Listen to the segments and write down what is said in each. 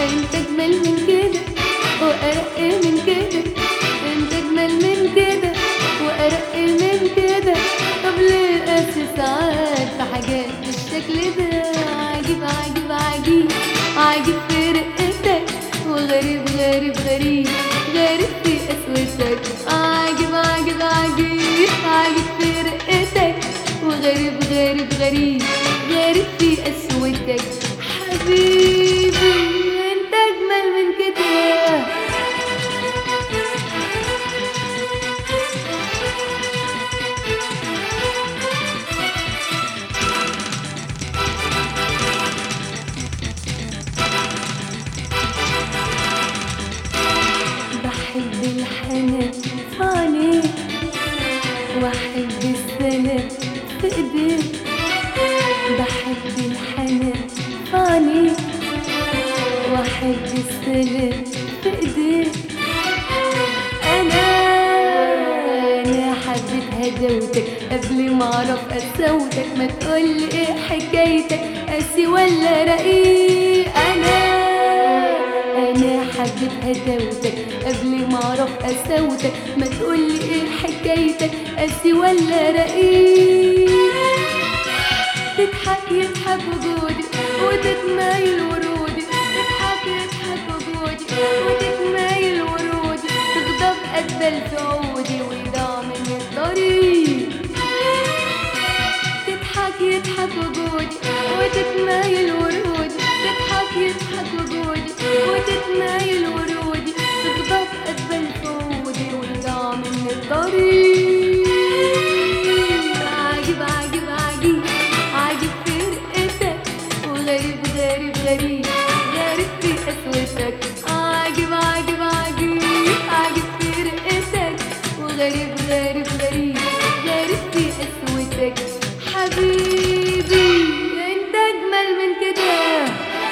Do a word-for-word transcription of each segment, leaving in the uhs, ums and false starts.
انت اجمل من كده وارق من كده، انت اجمل من كده وارق من كده. طب ليه قاسي ساعات في حاجات بالشكل ده؟ عجيب عجيب عجيب عجيب في رقتك، وغريب غريب غريب غريب في قسوتك. عجيب عجيب عجيب عجيب في رقتك، وغريب غريب غريب غريب في قسوتك. حبيبي انت اجمل من كده. بحب الحنان في عينيك، واحب السلام في ايديك. بحب الحنان في عينيك، واحب السلام في ايديك. انا انا حبيت هدوتك قبل ما اعرف قساوتك. ما تقولي ايه حكايتك، قاسي ولا رقيق؟ انا انا حبيت هدوتك قبل ما اعرف قساوتك. ما تقولي ايه حكايتك، قاسي ولا رقيق؟ تضحك يضحك وجودي وتتمايل ورودي، تضحك يضحك وجودي وتتمايل ورودي. تغضب قبل في عودي ويضيع مني الطريق. تضحك يضحك وجودي وتتمايل ورودي، تضحك يضحك وجودي وتتمايل ورودي. تغضب قبل في عودي ويضيع مني الطريق. عجيب عجيب عجيب عجيب في رقتك، وغريب غريب غريب غريب في قسوتك. عجيب عجيب عجيب عجيب في رقتك، وغريب غريب غريب غريب في قسوتك. حبيبي انت اجمل من كده.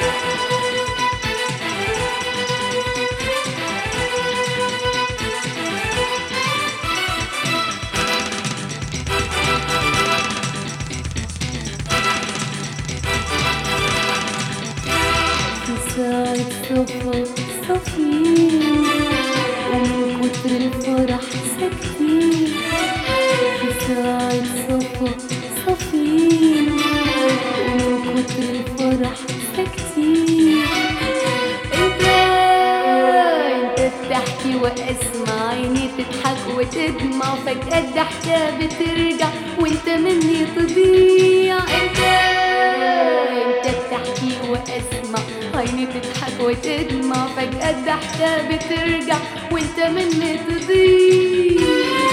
ساعة صفا صافيين، ومن كتر الفرح ساكتين. في ساعة صفا صافيين، ومن كتر الفرح ساكتين. انت انت بتحكي واسمع عيني تضحك وتدمع، فجأة الضحكة بترجع وانت مني تضيع. انت انت بتحكي واسمع عيني تضحك وتدمع، فجأة الضحكة بترجع وانت مني تضيع.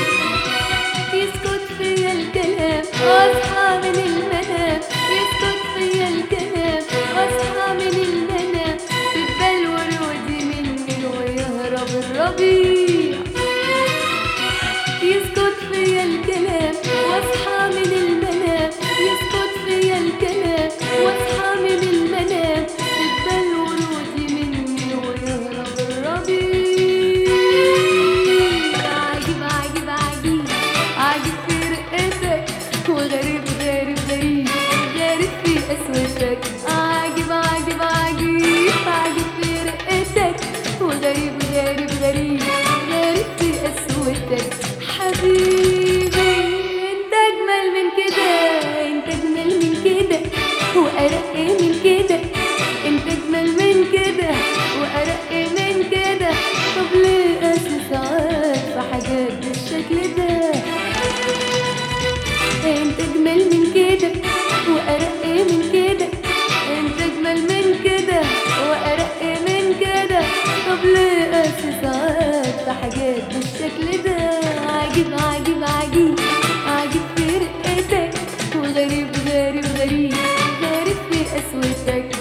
يسكت فيا الكلام واصحى من المنام، يسكت فيا الكلام واصحى من المنام. تتبل ورودي مني ويهرب الربيع. يسكت فيا الكلام واصحى من المنام، يسكت فيا الكلام واصحى من المنام. تتبل ورودي مني ويهرب الربيع. عجيب عجيب عجيب عجيب في رقتك، وغريب غريب غريب غريب في قسوتك. عجيب عجيب عجيب عجيب في رقتك، وغريب غريب غريب غريب في قسوتك. حبيبي انت اجمل من كده، انت اجمل من كده وارق من كده، انت اجمل من كده وارق من كده. طب ليه قاسي ساعات في حاجات بالشكل ده؟ انت اجمل من كده وارق من كده، انت اجمل من كده وارق من كده. طب ليه قاسي ساعات في حاجات بالشكل ده؟ عجيب عجيب عجيب عجيب في رقتك، وغريب غريب غريب غريب في قسوتك.